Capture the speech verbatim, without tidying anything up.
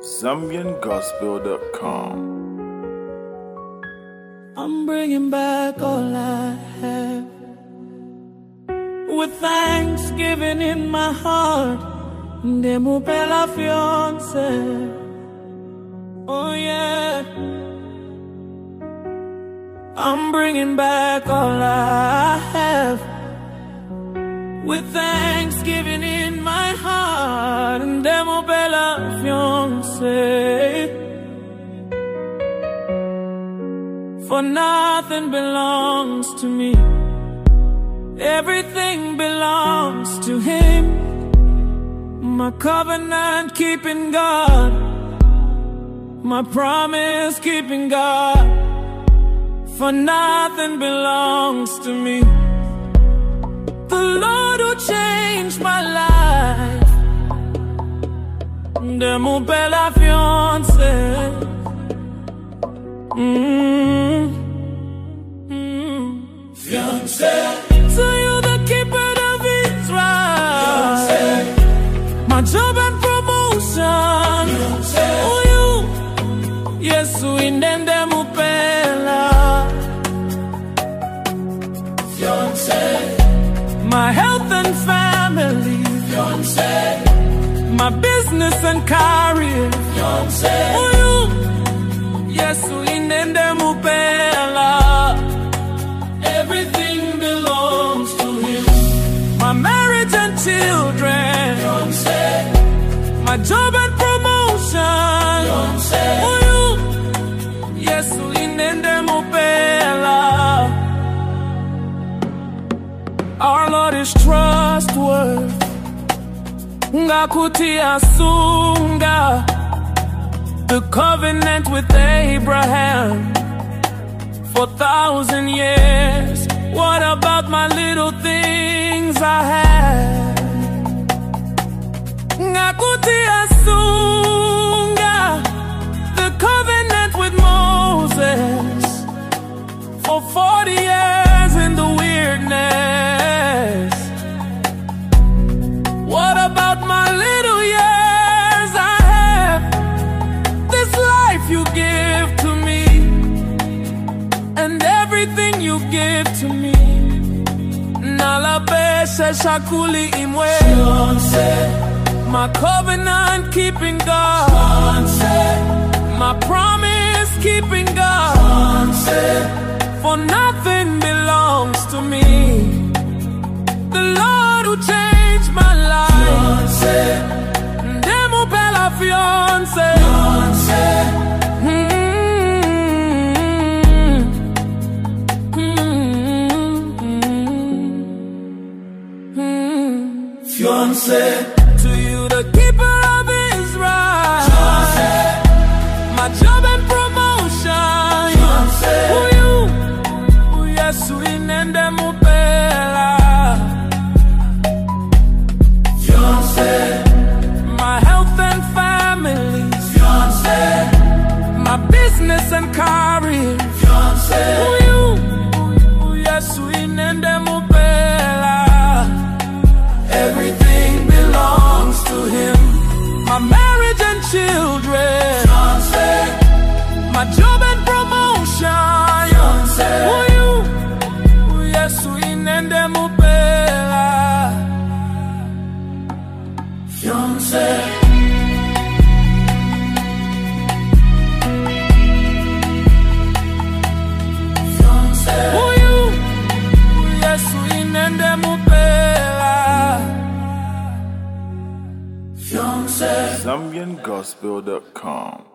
Zambian Gospel dot com. I'm bringing back all I have, with thanksgiving in my heart. Demo bella fiance, oh yeah. I'm bringing back all I have, with thanksgiving in my heart. Demo bella fiance. For nothing belongs to me, everything belongs to Him. My covenant keeping God, my promise keeping God. For nothing belongs to me. The Lord who changed my life, Demo bella fiance. Mm-hmm. Mm-hmm. Fiance. To you, the keeper of Israel, fiance. My job and promotion, fiance. Oh, you, yes, we name them Upela, fiance. My health and family, fiance. My business and career, fiance. Oh, you, yes, we name them Upela. Everything belongs to Him. My marriage and children, fiance. My job and promotion, fiance. Oh, you, yes, we name them Upela. Our Lord is trustworthy. Ngakuti asunga the covenant with Abraham for thousand years. What about my little things I have? Ngakuti asunga the covenant with Moses for forty years in the weirdness. What about my little years I have? This life you give to me, and everything you give to me. Nalabeshe shakuli imwe, my covenant keeping God, my promise keeping God. For nothing belongs to me. The Lord who changed my life, Demo bella fiance. Fiance. To you, the keeper of Israel, fiance. My job and promotion, fiance. Who you? Oh, yes, we name them Upela. Fiance. My health and family, fiance. My business and career, fiance. Who you? Oh, yes, we name them Upela. Everything belongs to Him. My marriage and children, fiance. My job and promotion, fiance. Who you? Oh, yes, we name them Upela. Fiance. Fiance. Who you? Oh, yes, we name them Upela. Zambian Gospel dot com.